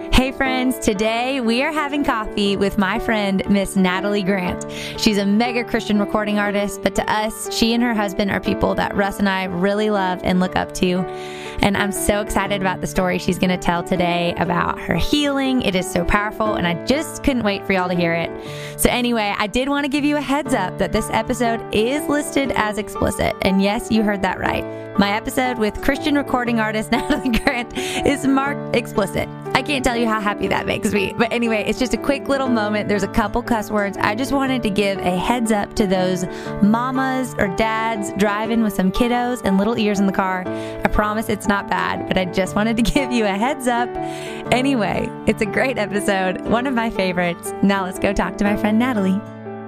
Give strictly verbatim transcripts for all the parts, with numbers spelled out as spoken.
Hey friends, today we are having coffee with my friend, Miss Natalie Grant. She's a mega Christian recording artist, but to us, she and her husband are people that Russ and I really love and look up to. And I'm so excited about the story she's going to tell today about her healing. It is so powerful, and I just couldn't wait for y'all to hear it. So anyway, I did want to give you a heads up that this episode is listed as explicit. And yes, you heard that right. My episode with Christian recording artist Natalie Grant is marked explicit. I can't tell you how happy that makes me. But anyway, it's just a quick little moment. There's a couple cuss words. I just wanted to give a heads up to those mamas or dads driving with some kiddos and little ears in the car. I promise it's not bad, but I just wanted to give you a heads up. Anyway, it's a great episode, one of my favorites. Now let's go talk to my friend Natalie.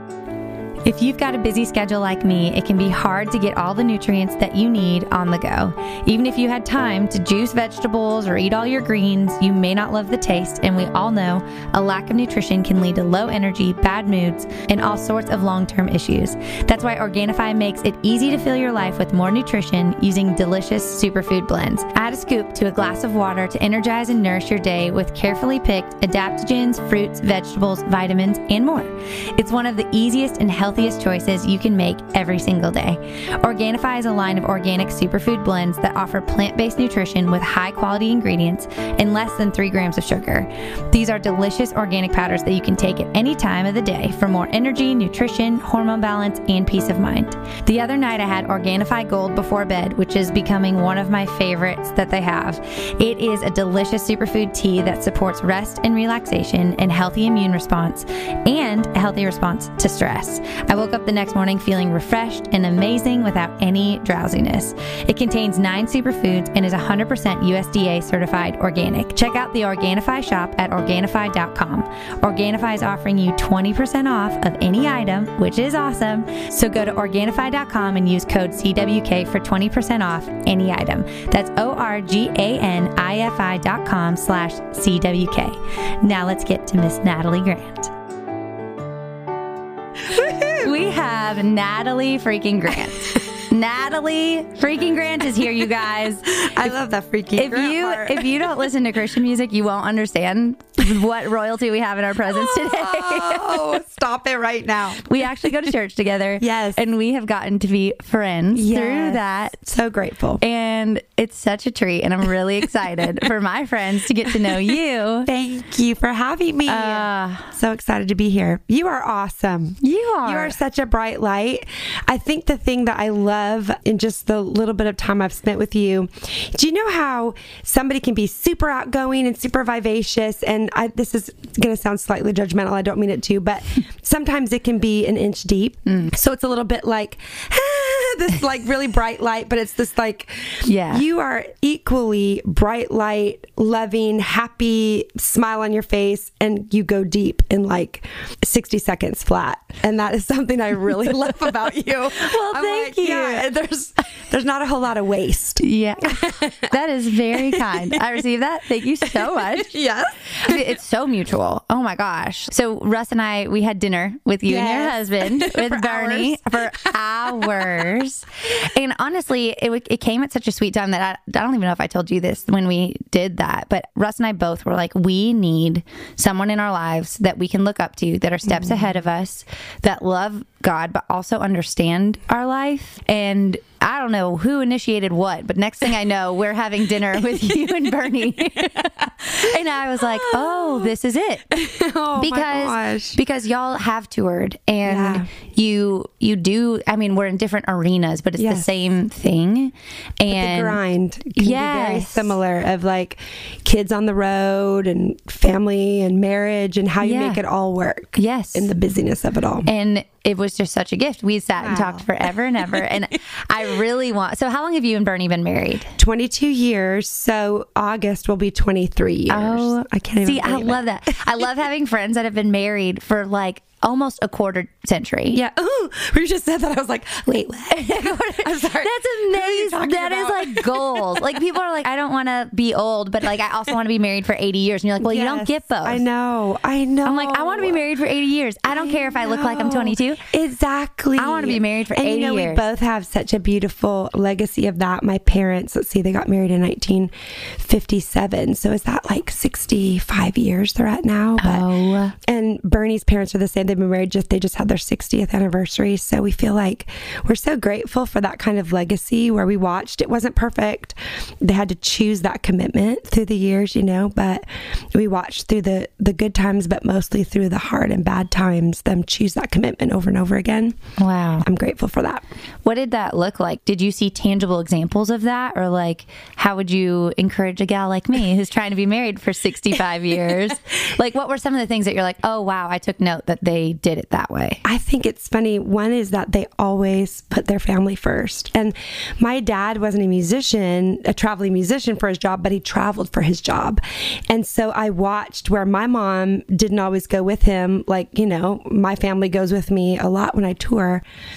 If you've got a busy schedule like me, it can be hard to get all the nutrients that you need on the go. Even if you had time to juice vegetables or eat all your greens, you may not love the taste, and we all know a lack of nutrition can lead to low energy, bad moods, and all sorts of long-term issues. That's why Organifi makes it easy to fill your life with more nutrition using delicious superfood blends. Add a scoop to a glass of water to energize and nourish your day with carefully picked adaptogens, fruits, vegetables, vitamins, and more. It's one of the easiest and healthiest healthiest choices you can make every single day. Organifi is a line of organic superfood blends that offer plant-based nutrition with high-quality ingredients and less than three grams of sugar. These are delicious organic powders that you can take at any time of the day for more energy, nutrition, hormone balance, and peace of mind. The other night I had Organifi Gold before bed, which is becoming one of my favorites that they have. It is a delicious superfood tea that supports rest and relaxation and healthy immune response and a healthy response to stress. I woke up the next morning feeling refreshed and amazing without any drowsiness. It contains nine superfoods and is one hundred percent U S D A certified organic. Check out the Organifi shop at Organifi dot com. Organifi is offering you twenty percent off of any item, which is awesome. So go to Organifi dot com and use code C W K for twenty percent off any item. That's O-R-G-A-N-I-F-I dot com slash C W K. Now let's get to Miss Natalie Grant. We have Natalie freaking Grant. Natalie freaking Grant is here, you guys. I love that freaking if Grant you part. If you don't listen to Christian music, you won't understand what royalty we have in our presence today. Oh, stop it right now. We actually go to church together. Yes. And we have gotten to be friends Yes. through that. So grateful. And it's such a treat. And I'm really excited for my friends to get to know you. Thank you for having me. Uh, so excited to be here. You are awesome. you are. You are such a bright light. I think the thing that I love in just the little bit of time I've spent with you, do you know how somebody can be super outgoing and super vivacious? And I, this is going to sound slightly judgmental. I don't mean it to, but sometimes it can be an inch deep. Mm. So it's a little bit like this like really bright light, but it's this like, yeah. you are equally bright light, loving, happy, smile on your face, and you go deep in like sixty seconds flat. And that is something I really love about you. Well, I'm thank like, you. Yeah, there's there's not a whole lot of waste. Yeah. That is very kind. I received that. Thank you so much. Yes. It's so mutual. Oh my gosh. So Russ and I, we had dinner with you Yes. and your husband, with For Bernie, for hours. And honestly, it, w- it came at such a sweet time that I, I don't even know if I told you this when we did that, but Russ and I both were like, we need someone in our lives that we can look up to, that are steps mm-hmm. ahead of us, that love God, but also understand our life. And I don't know who initiated what, but next thing I know, we're having dinner with you and Bernie. And I was like, oh, this is it. Oh, because, my gosh. Because y'all have toured and Yeah. you you do, I mean, we're in different arenas, but it's Yes. the same thing. And The grind can be very Yes. similar of like kids on the road and family and marriage and how you Yeah. make it all work. Yes. In the busyness of it all. And it was just such a gift. We sat and Wow. talked forever and ever. And I really want, so how long have you and Bernie been married? twenty-two years. So August will be twenty-three years. Oh, I can't even see, I believe love it. that. I love having friends that have been married for like almost a quarter century. Yeah. Ooh, we just said that. I was like, wait, what? I'm sorry. That's amazing. That about? Is like goals. Like people are like, I don't want to be old, but like I also want to be married for eighty years. And you're like, well, yes, you don't get both. I know. I know. I'm like, I want to be married for eighty years. I don't I care if know. I look like I'm twenty-two. Exactly. I want to be married for and eighty you know, years. We both have such a beautiful legacy of that. My parents, let's see, they got married in nineteen fifty-seven. So is that like sixty-five years they're at now? But, oh. And Bernie's parents are the same. They've been married just, they just had their sixtieth anniversary. So we feel like we're so grateful for that kind of legacy where we watched. It wasn't perfect. They had to choose that commitment through the years, you know, but we watched through the, the good times, but mostly through the hard and bad times, them choose that commitment over and over again. Wow. I'm grateful for that. What did that look like? Did you see tangible examples of that? Or like, how would you encourage a gal like me who's trying to be married for sixty-five years? Like, what were some of the things that you're like, oh, wow, I took note that they did it that way? I think it's funny. One is that they always put their family first. And my dad wasn't a musician, a traveling musician for his job, but he traveled for his job. And so I watched where my mom didn't always go with him. Like, you know, my family goes with me a lot when I tour.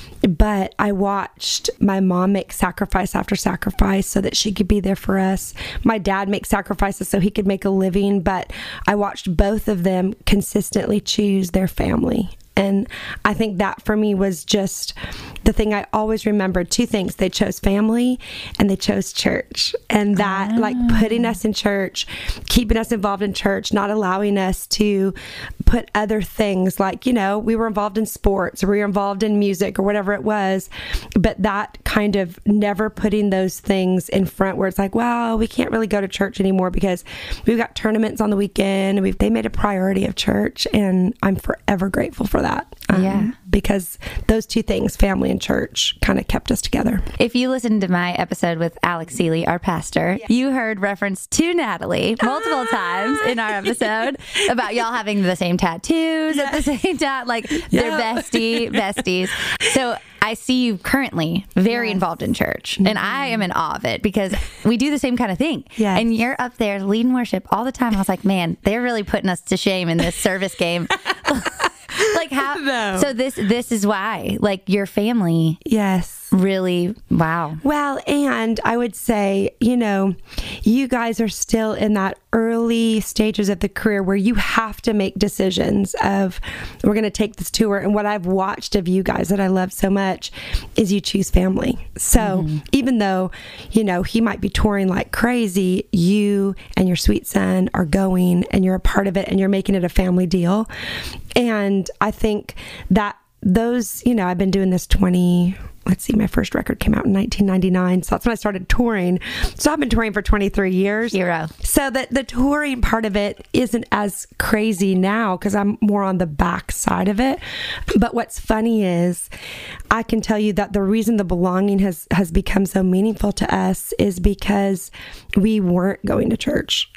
But I watched my mom make sacrifice after sacrifice so that she could be there for us. My dad make sacrifices so he could make a living. But I watched both of them consistently choose their family. And I think that for me was just the thing I always remembered. Two things. They chose family and they chose church. And that ah. like putting us in church, keeping us involved in church, not allowing us to put other things like, you know, we were involved in sports or we were involved in music or whatever it was. But that kind of never putting those things in front where it's like, well, we can't really go to church anymore because we've got tournaments on the weekend and we've, they made a priority of church. And I'm forever grateful for that. That. Um, yeah. Because those two things, family and church, kind of kept us together. If you listened to my episode with Alex Seeley, our pastor, yeah. you heard reference to Natalie multiple ah! times in our episode about y'all having the same tattoos yeah. at the same time. Like yeah. they're bestie, besties. So I see you currently very yes. involved in church. Mm-hmm. And I am in awe of it because we do the same kind of thing. Yes. And you're up there leading worship all the time. I was like, man, they're really putting us to shame in this service game. Like how? No. So this this is why, like your family. Yes. Really, wow. Well, and I would say, you know, you guys are still in that early stages of the career where you have to make decisions of, we're going to take this tour. And what I've watched of you guys that I love so much is you choose family. So mm-hmm. even though, you know, he might be touring like crazy, you and your sweet son are going and you're a part of it and you're making it a family deal. And I think that those, you know, I've been doing this twenty, let's see, my first record came out in nineteen ninety-nine. So that's when I started touring. So I've been touring for twenty-three years. Hero. So that the touring part of it isn't as crazy now because I'm more on the back side of it. But what's funny is I can tell you that the reason the belonging has, has become so meaningful to us is because we weren't going to church.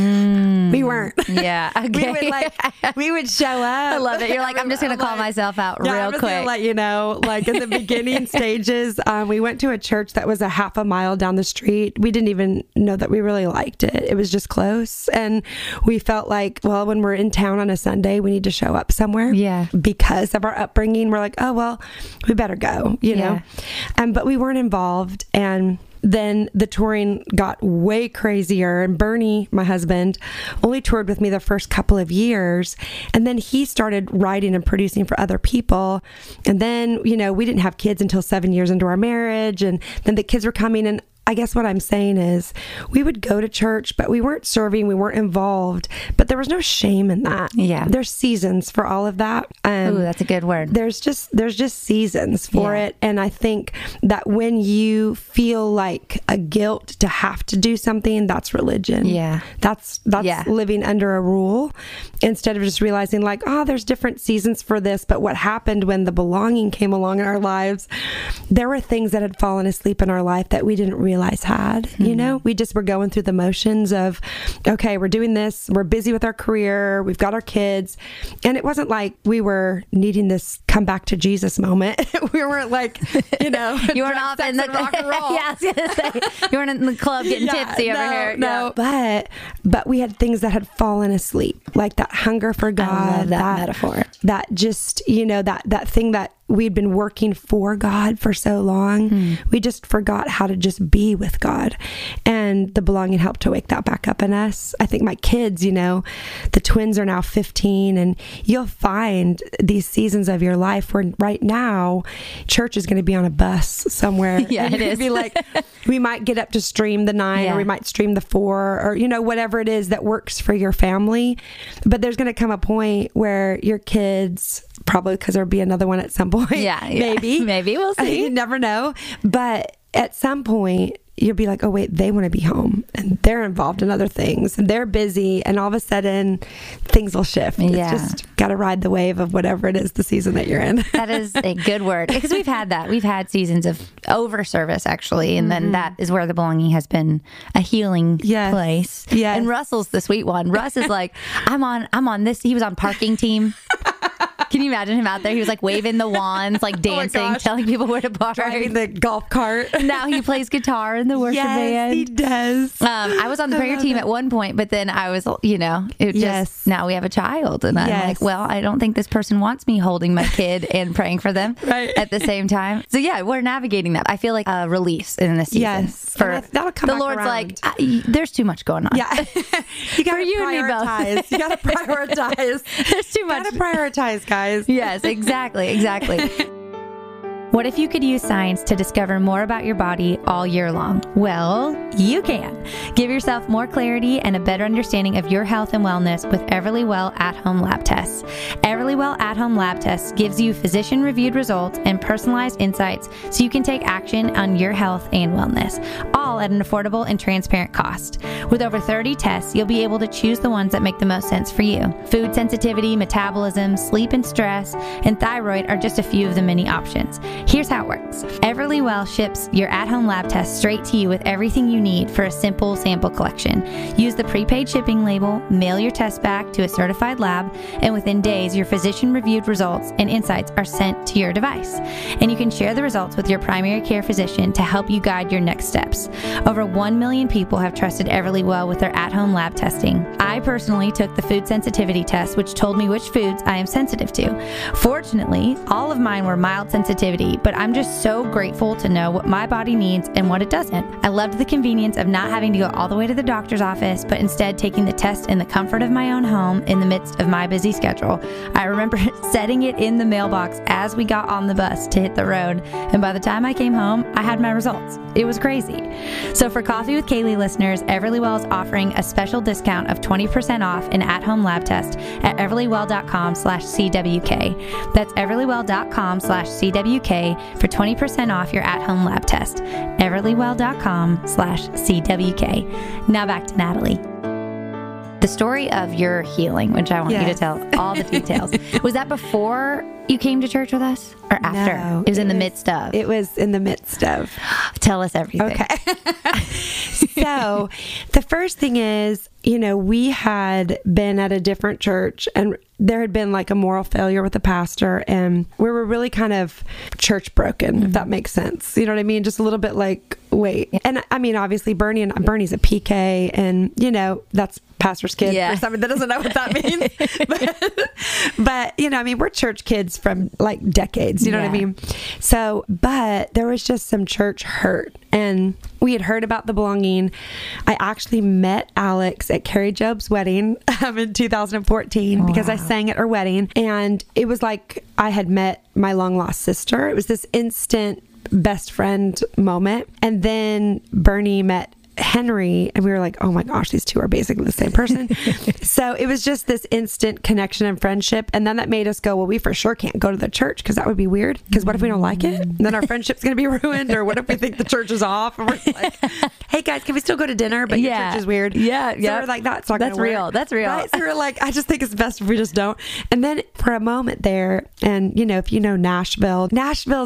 Mm. We weren't. Yeah. Okay. we would like, we would show up. I love it. You're like, I'm just going to call like, myself out yeah, real I'm just quick. Gonna let you know, like in the beginning stages, um, we went to a church that was a half a mile down the street. We didn't even know that we really liked it. It was just close. And we felt like, well, when we're in town on a Sunday, we need to show up somewhere. Yeah. Because of our upbringing, we're like, oh, well, we better go, you know? Yeah. Um, but we weren't involved. And then the touring got way crazier. And Bernie, my husband, only toured with me the first couple of years. And then he started writing and producing for other people. And then, you know, we didn't have kids until seven years into our marriage. And then the kids were coming. And I guess what I'm saying is we would go to church, but we weren't serving, we weren't involved, but there was no shame in that. Yeah. There's seasons for all of that. Um, Ooh, that's a good word. There's just, there's just seasons for yeah. it. And I think that when you feel like a guilt to have to do something, that's religion. Yeah. That's, that's yeah. living under a rule instead of just realizing like, oh, there's different seasons for this. But what happened when the belonging came along in our lives, there were things that had fallen asleep in our life that we didn't realize realize had, mm-hmm. you know, we just were going through the motions of, okay, we're doing this. We're busy with our career. We've got our kids. And it wasn't like we were needing this come back to Jesus moment. We weren't like, you know, you weren't off in the rock and roll. Yeah, I was gonna say, you weren't in the club getting yeah, tipsy over no, here. No, yeah. but but we had things that had fallen asleep, like that hunger for God. I love that, that metaphor. That just, you know, that that thing that we'd been working for God for so long. Hmm. We just forgot how to just be with God. And the belonging helped to wake that back up in us. I think my kids, you know, the twins are now fifteen, and you'll find these seasons of your life where right now church is going to be on a bus somewhere. Yeah, and it is. Be like, we might get up to stream the nine, yeah. or we might stream the four, or, you know, whatever it is that works for your family. But there's going to come a point where your kids, probably because there'll be another one at some point. Yeah, yeah. Maybe. Maybe. We'll see. You never know. But at some point, you'll be like, oh, wait, they want to be home. And they're involved in other things. And they're busy. And all of a sudden, things will shift. Yeah. It's just got to ride the wave of whatever it is the season that you're in. That is a good word. Because we've had that. We've had seasons of over service, actually. And mm-hmm. then that is where the belonging has been a healing yes. place. Yes. And Russell's the sweet one. Russ is like, I'm on, I'm on this. He was on parking team. Can you imagine him out there? He was like waving the wands, like dancing, oh telling people where to park. Driving the golf cart. Now he plays guitar in the worship yes, band. He does. Um, I was on the prayer team it. at one point, but then I was, you know, it just, yes. now we have a child. And I'm yes. like, well, I don't think this person wants me holding my kid and praying for them right. at the same time. So yeah, we're navigating that. I feel like a release in this season. Yes. For, that'll come the back Lord's around. like, I, there's too much going on. Yeah. You got to you prioritize. You got to prioritize. There's too much. You got to prioritize, guys. Yes, exactly, exactly. What if you could use science to discover more about your body all year long? Well, you can. Give yourself more clarity and a better understanding of your health and wellness with Everlywell at-home lab tests. Everlywell at-home lab tests gives you physician-reviewed results and personalized insights so you can take action on your health and wellness, all at an affordable and transparent cost. With over thirty tests, you'll be able to choose the ones that make the most sense for you. Food sensitivity, metabolism, sleep and stress, and thyroid are just a few of the many options. Here's how it works. Everlywell ships your at-home lab test straight to you with everything you need for a simple sample collection. Use the prepaid shipping label, mail your test back to a certified lab, and within days, your physician-reviewed results and insights are sent to your device. And you can share the results with your primary care physician to help you guide your next steps. Over one million people have trusted Everlywell with their at-home lab testing. I personally took the food sensitivity test, which told me which foods I am sensitive to. Fortunately, all of mine were mild sensitivity, but I'm just so grateful to know what my body needs and what it doesn't. I loved the convenience of not having to go all the way to the doctor's office, but instead taking the test in the comfort of my own home in the midst of my busy schedule. I remember setting it in the mailbox as we got on the bus to hit the road, and by the time I came home, I had my results. It was crazy. So for Coffee with Kaylee listeners, Everlywell is offering a special discount of twenty percent off an at-home lab test at everlywell.com slash CWK. That's everlywell.com slash CWK for twenty percent off your at-home lab test. everlywell.com slash CWK. Now back to Natalie. The story of your healing, which I want yes. you to tell all the details. Was that before you came to church with us or after? No, it was it in the was, midst of. It was in the midst of. Tell us everything. Okay. So the first thing is, you know, we had been at a different church and there had been like a moral failure with the pastor, and we were really kind of church broken, mm-hmm. if that makes sense. You know what I mean? Just a little bit like, wait. And I mean, obviously Bernie and Bernie's a P K, and you know, that's pastor's kid yeah. for somebody that doesn't know what that means. but, but, you know, I mean, we're church kids from like decades, you know yeah. what I mean? So, but there was just some church hurt, and we had heard about the belonging. I actually met Alex at Carrie Job's wedding um, in two thousand fourteen wow. because I sang at her wedding, and it was like I had met my long lost sister. It was this instant best friend moment. And then Bernie met Henry, and we were like, oh my gosh, these two are basically the same person. So it was just this instant connection and friendship. And then that made us go, well, we for sure can't go to the church because that would be weird. Because what if we don't like it? And then our friendship's going to be ruined. Or what if we think the church is off? And we're like, hey guys, can we still go to dinner? But yeah. your church is weird. Yeah. So yeah. we're like, that's not That's real. Work. That's real. Right? So we're like, I just think it's best if we just don't. And then for a moment there, and you know, if you know Nashville, Nashville's an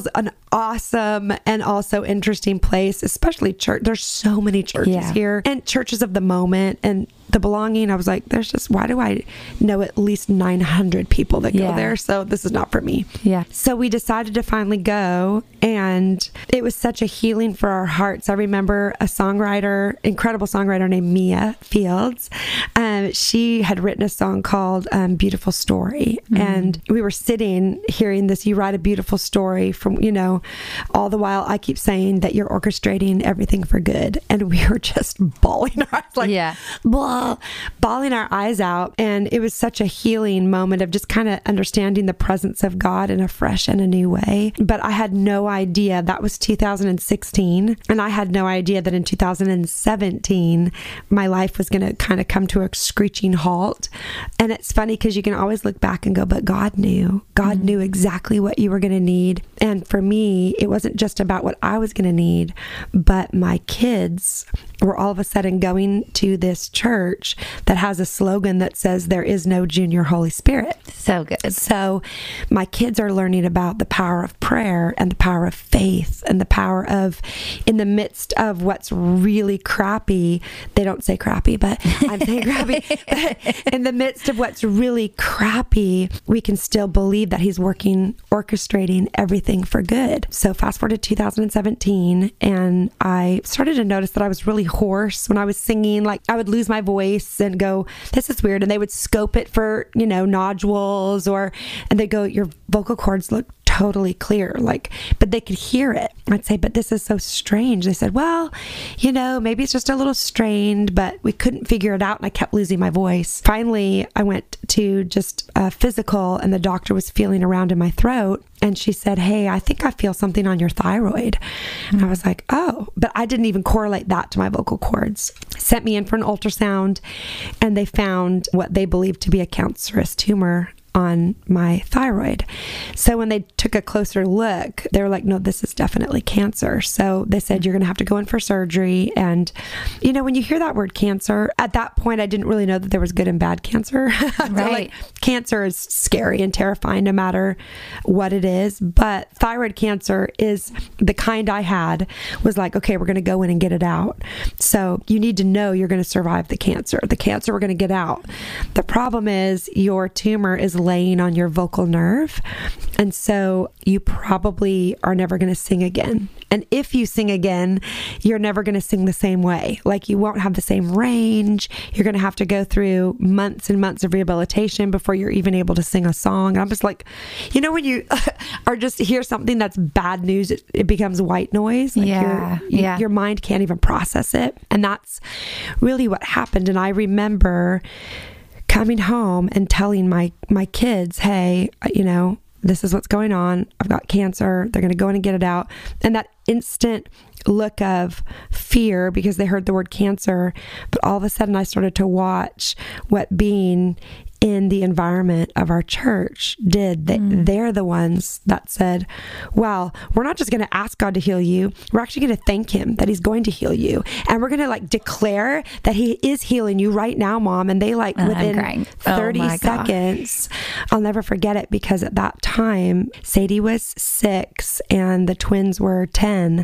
awesome and also interesting place, especially church. There's so many churches Yeah. here and churches of the moment and the belonging. I was like, there's just, why do I know at least nine hundred people that go Yeah. there? So this is not for me. Yeah. So we decided to finally go, and it was such a healing for our hearts. I remember a songwriter, incredible songwriter named Mia Fields. Um, she had written a song called um, Beautiful Story. Mm-hmm. And we were sitting hearing this, you write a beautiful story from, you know, all the while I keep saying that you're orchestrating everything for good. And we were just bawling our eyes, like, Yeah. blah, bawling our eyes out. And it was such a healing moment of just kind of understanding the presence of God in a fresh and a new way. But I had no idea that was two thousand sixteen. And I had no idea that in two thousand seventeen, my life was going to kind of come to a screeching halt. And it's funny because you can always look back and go, but God knew. God mm-hmm. knew exactly what you were going to need. And for me, it wasn't just about what I was going to need, but my kids were all of a sudden going to this church that has a slogan that says there is no junior Holy Spirit. So good. So my kids are learning about the power of prayer and the power of faith and the power of, in the midst of what's really crappy, they don't say crappy, but I'm saying crappy, but in the midst of what's really crappy, we can still believe that he's working, orchestrating everything for good. So fast forward to two thousand seventeen, and I started to notice that I was really hoarse when I was singing. Like I would lose my voice and go, this is weird. And they would scope it for, you know, nodules, or, and they go, your vocal cords look totally clear, like, but they could hear it. I'd say, but this is so strange. They said, well, you know, maybe it's just a little strained, but we couldn't figure it out. And I kept losing my voice. Finally, I went to just a physical, and the doctor was feeling around in my throat. And she said, hey, I think I feel something on your thyroid. Mm-hmm. And I was like, oh, but I didn't even correlate that to my vocal cords. Sent me in for an ultrasound, and they found what they believed to be a cancerous tumor on my thyroid. So when they took a closer look, they were like, no, this is definitely cancer. So they said, you're going to have to go in for surgery. And, you know, when you hear that word cancer, at that point, I didn't really know that there was good and bad cancer. Right. Like, cancer is scary and terrifying no matter what it is. But thyroid cancer is the kind I had, was like, okay, we're going to go in and get it out. So you need to know you're going to survive the cancer. The cancer we're going to get out. The problem is your tumor is laying on your vocal nerve. And so you probably are never going to sing again. And if you sing again, you're never going to sing the same way. Like you won't have the same range. You're going to have to go through months and months of rehabilitation before you're even able to sing a song. And I'm just like, you know, when you are just hear something that's bad news, it, it becomes white noise. Like yeah. Your, yeah. your mind can't even process it. And that's really what happened. And I remember coming home and telling my, my kids, hey, you know, this is what's going on. I've got cancer. They're going to go in and get it out. And that instant look of fear because they heard the word cancer. But all of a sudden I started to watch what being in the environment of our church did. They, mm. They're the ones that said, well, we're not just going to ask God to heal you. We're actually going to thank him that he's going to heal you. And we're going to like declare that he is healing you right now, Mom. And they like uh, within thirty oh seconds, I'll never forget it because at that time, Sadie was six and the twins were ten.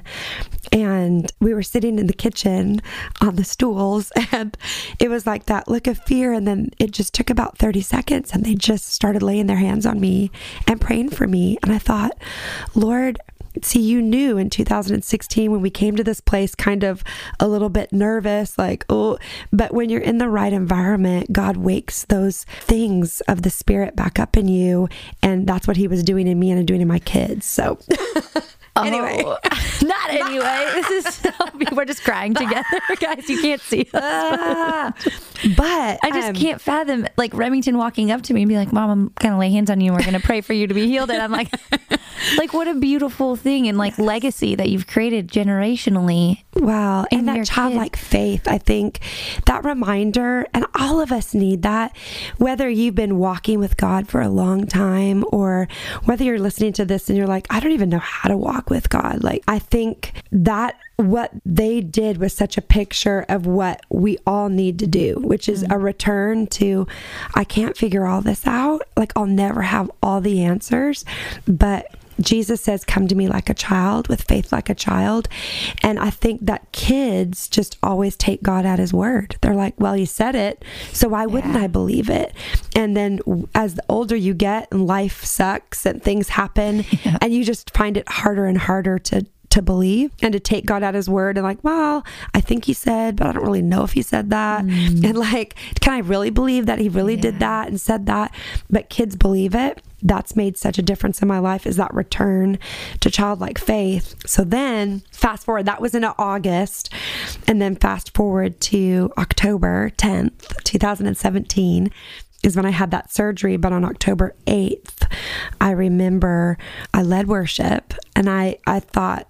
And we were sitting in the kitchen on the stools, and it was like that look of fear. And then it just took about thirty seconds, and they just started laying their hands on me and praying for me. And I thought, Lord, see, you knew in two thousand sixteen when we came to this place kind of a little bit nervous, like, oh, but when you're in the right environment, God wakes those things of the Spirit back up in you. And that's what he was doing in me and doing in my kids. So anyway, oh, not anyway. This is, we're just crying together, guys. You can't see us. But I just um, can't fathom like Remington walking up to me and be like, Mom, I'm going to lay hands on you and we're going to pray for you to be healed. And I'm like, like, what a beautiful thing and like yes. legacy that you've created generationally. Wow. And that childlike faith, I think that reminder, and all of us need that, whether you've been walking with God for a long time or whether you're listening to this and you're like, I don't even know how to walk with God. Like, I think that what they did was such a picture of what we all need to do, which is mm-hmm. a return to, I can't figure all this out. Like, I'll never have all the answers, but Jesus says, come to me like a child, with faith like a child. And I think that kids just always take God at his word. They're like, well, he said it, so why wouldn't Yeah. I believe it? And then as the older you get and life sucks and things happen, Yeah. and you just find it harder and harder to to believe and to take God at his word, and like, well, I think he said, but I don't really know if he said that. Mm. And like, can I really believe that he really yeah. did that and said that? But kids believe it. That's made such a difference in my life, is that return to childlike faith. So then fast forward, that was in August. And then fast forward to October tenth, twenty seventeen is when I had that surgery. But on October eighth, I remember I led worship, and I, I thought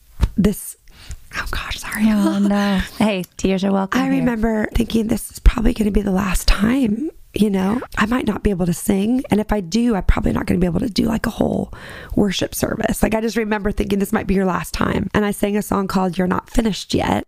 this, oh gosh, sorry. Oh no. Hey, tears are welcome. I here. remember thinking this is probably going to be the last time. You know, I might not be able to sing. And if I do, I'm probably not going to be able to do like a whole worship service. Like, I just remember thinking this might be your last time. And I sang a song called You're Not Finished Yet.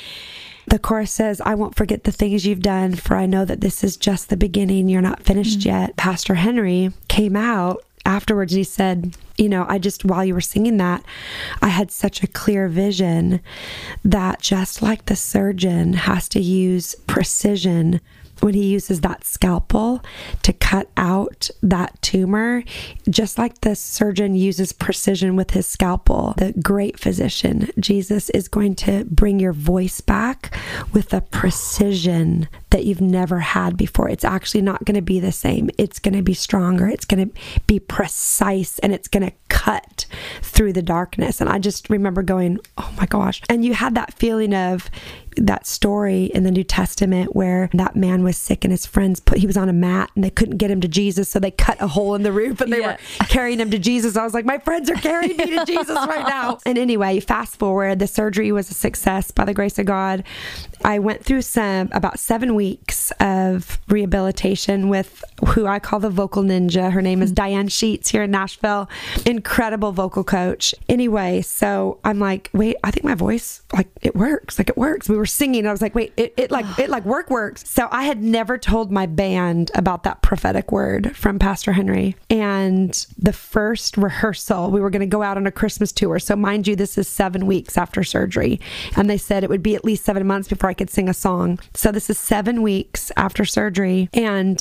The chorus says, I won't forget the things you've done, for I know that this is just the beginning. You're not finished mm-hmm. yet. Pastor Henry came out afterwards and he said, you know, I just, while you were singing that, I had such a clear vision that just like the surgeon has to use precision when he uses that scalpel to cut out that tumor, just like the surgeon uses precision with his scalpel, the great physician, Jesus, is going to bring your voice back with a precision that you've never had before. It's actually not going to be the same. It's going to be stronger. It's going to be precise, and it's going to cut through the darkness. And I just remember going, oh my gosh. And you had that feeling of that story in the New Testament where that man was sick and his friends put, he was on a mat and they couldn't get him to Jesus. So they cut a hole in the roof and they yeah. were carrying him to Jesus. I was like, my friends are carrying me to Jesus right now. And anyway, fast forward, the surgery was a success by the grace of God. I went through some, about seven weeks of rehabilitation with who I call the vocal ninja. Her name is Diane Sheets here in Nashville. Incredible vocal coach. Anyway, so I'm like, wait, I think my voice, like it works, like it works. We were singing. I was like, wait, it, it like, it like work works. So I had never told my band about that prophetic word from Pastor Henry. And the first rehearsal, we were going to go out on a Christmas tour. So mind you, this is seven weeks after surgery. And they said it would be at least seven months before I could sing a song. So this is seven weeks after surgery. And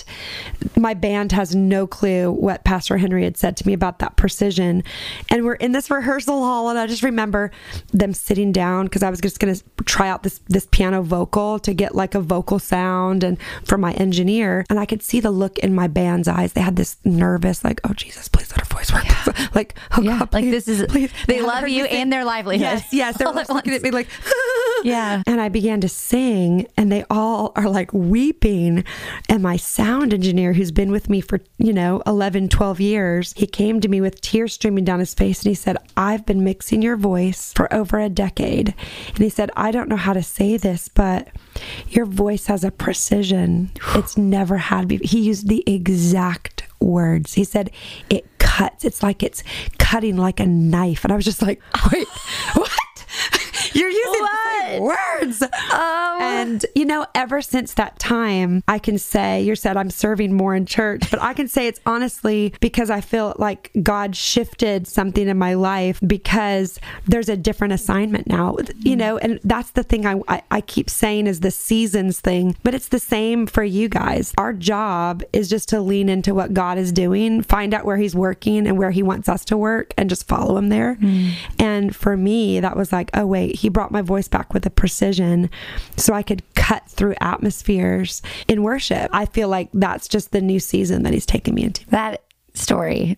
my band has no clue what Pastor Henry had said to me about that precision. And we're in this rehearsal hall. And I just remember them sitting down because I was just going to try out this this piano vocal to get like a vocal sound and from my engineer. And I could see the look in my band's eyes. They had this nervous, like, oh Jesus, please let her voice work. Yeah. Like, oh yeah. God, please, like this is, please. they love you and their livelihood. Yes, yes. They're looking at me like, yeah. And I began to sing and they all are like weeping. And my sound engineer, who's been with me for, you know, eleven, twelve years, he came to me with tears streaming down his face. And he said, I've been mixing your voice for over a decade. And he said, I don't know how to say this, but your voice has a precision it's never had before. He used the exact words. He said, it cuts. It's like it's cutting like a knife. And I was just like, wait, what? You're using the same words. Oh. And, you know, ever since that time, I can say, you said I'm serving more in church, but I can say it's honestly because I feel like God shifted something in my life because there's a different assignment now, mm-hmm. you know, and that's the thing I, I, I keep saying is the seasons thing, but it's the same for you guys. Our job is just to lean into what God is doing, find out where he's working and where he wants us to work and just follow him there. Mm. And for me, that was like, oh, wait, he brought my voice back with a precision so I could cut through atmospheres in worship. I feel like that's just the new season that he's taken me into. That story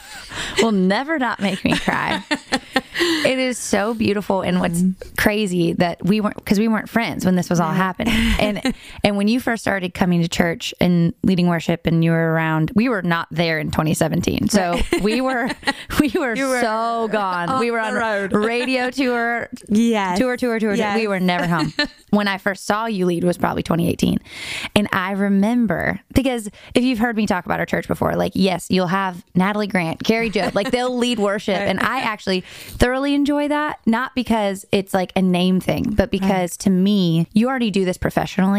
will never not make me cry. It is so beautiful. And what's crazy that we weren't, because we weren't friends when this was all happening. And and when you first started coming to church and leading worship and you were around, we were not there in twenty seventeen. So we were we were, were so gone. We were on road. radio tour, yes. tour, tour, tour. Yes. We were never home. When I first saw you lead was probably twenty eighteen. And I remember, because if you've heard me talk about our church before, like, yes, you'll have Natalie Grant, Carrie Job, like they'll lead worship. And I actually thoroughly enjoy that, not because it's like a name thing, but because right. to me, you already do this professionally.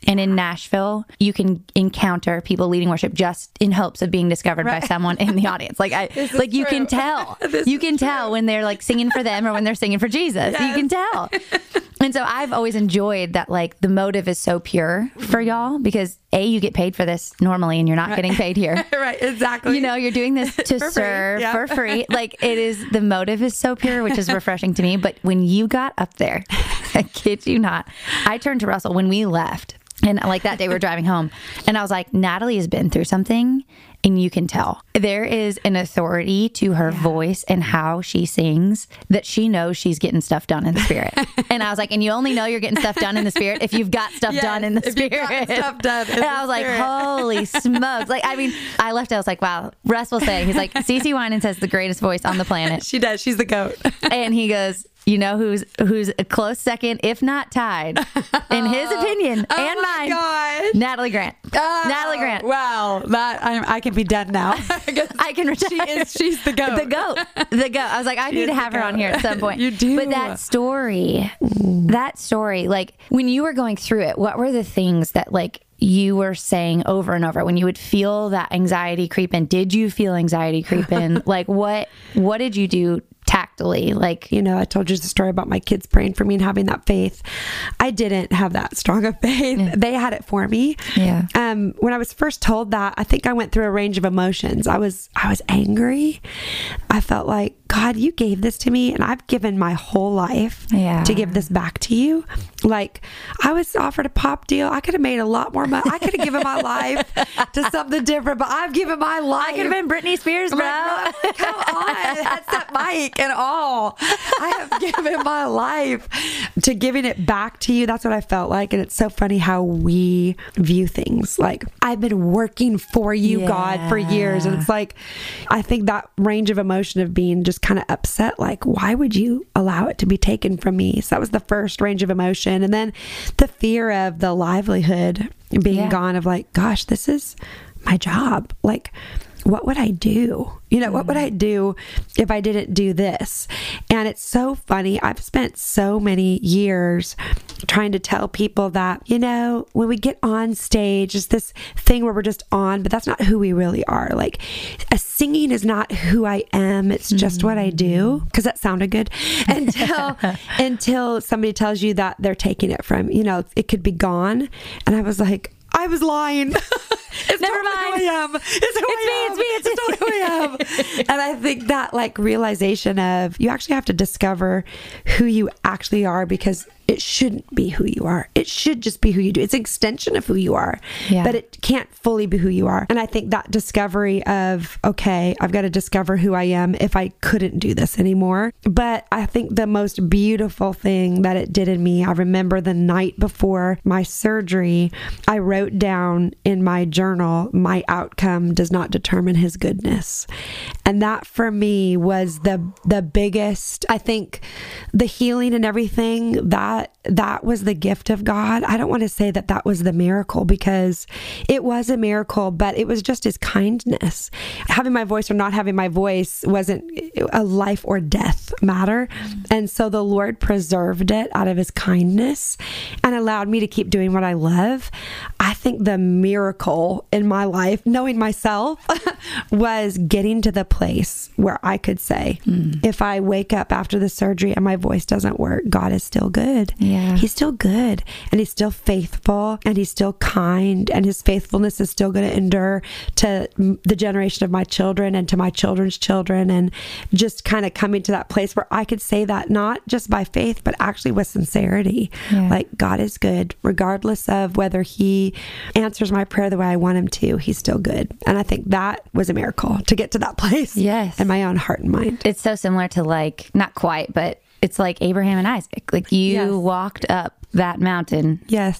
And in Nashville, you can encounter people leading worship just in hopes of being discovered right. by someone in the audience. Like I, like you true. can tell, you can tell true. when they're like singing for them or when they're singing for Jesus. Yes. You can tell. And so I've always enjoyed that, like the motive is so pure for y'all because A, you get paid for this normally and you're not right. getting paid here. Right, exactly. You know, you're doing this to for serve free. Yep. for free. Like it is, the motive is so pure, which is refreshing to me. But when you got up there, I kid you not, I turned to Russell when we left. And like that day we were driving home and I was like, Natalie has been through something and you can tell. There is an authority to her yeah. voice and how she sings that she knows she's getting stuff done in the spirit. And I was like, and you only know you're getting stuff done in the spirit if you've got stuff yes, done in the if spirit. You've got stuff done in and the I was spirit. like, holy smokes. Like, I mean, I left, I was like, wow, Russ will say, he's like, CeCe Winans has the greatest voice on the planet. She does. She's the GOAT. And he goes, you know who's who's a close second, if not tied, in his opinion oh and mine? Gosh. Natalie Grant. Oh, Natalie Grant. Wow, that I, I can be done now. I can retire. She is. She's the goat. The goat. The goat. I was like, I she need to have her on here at some point. You do. But that story, mm. that story, like when you were going through it, what were the things that like you were saying over and over when you would feel that anxiety creep in? Did you feel anxiety creep in? Like what? What did you do? Tactily, like, you know, I told you the story about my kids praying for me and having that faith. I didn't have that strong of faith. Yeah. They had it for me. Yeah. Um, when I was first told that, I think I went through a range of emotions. I was, I was angry. I felt like, God, you gave this to me and I've given my whole life yeah. to give this back to you. Like I was offered a pop deal. I could have made a lot more money. I could have given my life to something different, but I've given my life. I could have been Britney Spears, bro. Right, bro. Come on. That's that mic and all. I have given my life to giving it back to you. That's what I felt like. And it's so funny how we view things. Like I've been working for you, yeah. God, for years. And it's like, I think that range of emotion of being just kind of upset, like, why would you allow it to be taken from me? So that was the first range of emotion. And then the fear of the livelihood being yeah. gone of like, gosh, this is my job. Like, what would I do? You know, mm-hmm. what would I do if I didn't do this? And it's so funny. I've spent so many years trying to tell people that, you know, when we get on stage, it's this thing where we're just on, but that's not who we really are. Like a singing is not who I am. It's just mm-hmm. what I do. Because that sounded good. Until until somebody tells you that they're taking it from, you know, it could be gone. And I was like, I was lying. It's Never totally mind. Who I am. It's, who it's I am. me. It's me. It's, it's totally who I am. And I think that like realization of you actually have to discover who you actually are because it shouldn't be who you are. It should just be who you do. It's an extension of who you are, yeah. but it can't fully be who you are. And I think that discovery of, okay, I've got to discover who I am if I couldn't do this anymore. But I think the most beautiful thing that it did in me, I remember the night before my surgery, I wrote down in my journal, my outcome does not determine his goodness. And that for me was the the biggest, I think the healing and everything, that that was the gift of God. I don't want to say that that was the miracle because it was a miracle, but it was just his kindness. Having my voice or not having my voice wasn't a life or death matter. And so the Lord preserved it out of his kindness and allowed me to keep doing what I love. I think the miracle in my life, knowing myself, was getting to the place where I could say, mm. if I wake up after the surgery and my voice doesn't work, God is still good. Yeah. He's still good and he's still faithful and he's still kind and his faithfulness is still going to endure to the generation of my children and to my children's children, and just kind of coming to that place where I could say that not just by faith, but actually with sincerity. Yeah. Like God is good regardless of whether he answers my prayer the way I want him to, he's still good. And I think that was a miracle to get to that place. Yes. In my own heart and mind. It's so similar to like, not quite, but it's like Abraham and Isaac. Like you yes. walked up that mountain. Yes.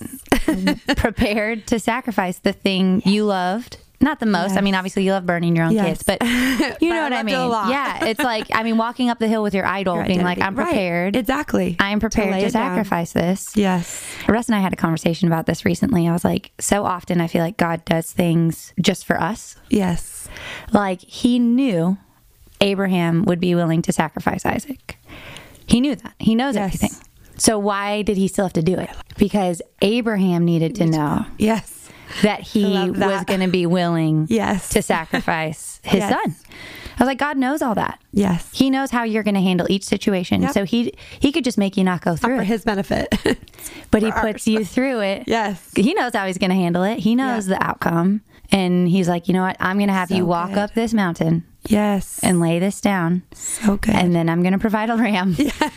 Prepared to sacrifice the thing yes. you loved. Not the most. Yes. I mean, obviously you love burning your own yes. kids, but you know but what I, I mean? Yeah. It's like, I mean, walking up the hill with your idol, your being like, I'm prepared. Right. Exactly. I'm prepared to, to sacrifice down. this. Yes. Russ and I had a conversation about this recently. I was like, so often I feel like God does things just for us. Yes. Like he knew Abraham would be willing to sacrifice Isaac. He knew that. He knows yes. everything. So why did he still have to do it? Because Abraham needed to know Yes. that he love that. was going to be willing Yes. to sacrifice his Yes. son. I was like, God knows all that. Yes. He knows how you're going to handle each situation. Yep. So he he could just make you not go through For it. his benefit. But he for puts ours. you through it. Yes. He knows how he's going to handle it. He knows Yeah. the outcome. And he's like, you know what? I'm going to have So you walk good. up this mountain Yes. and lay this down. So good. And then I'm going to provide a ram.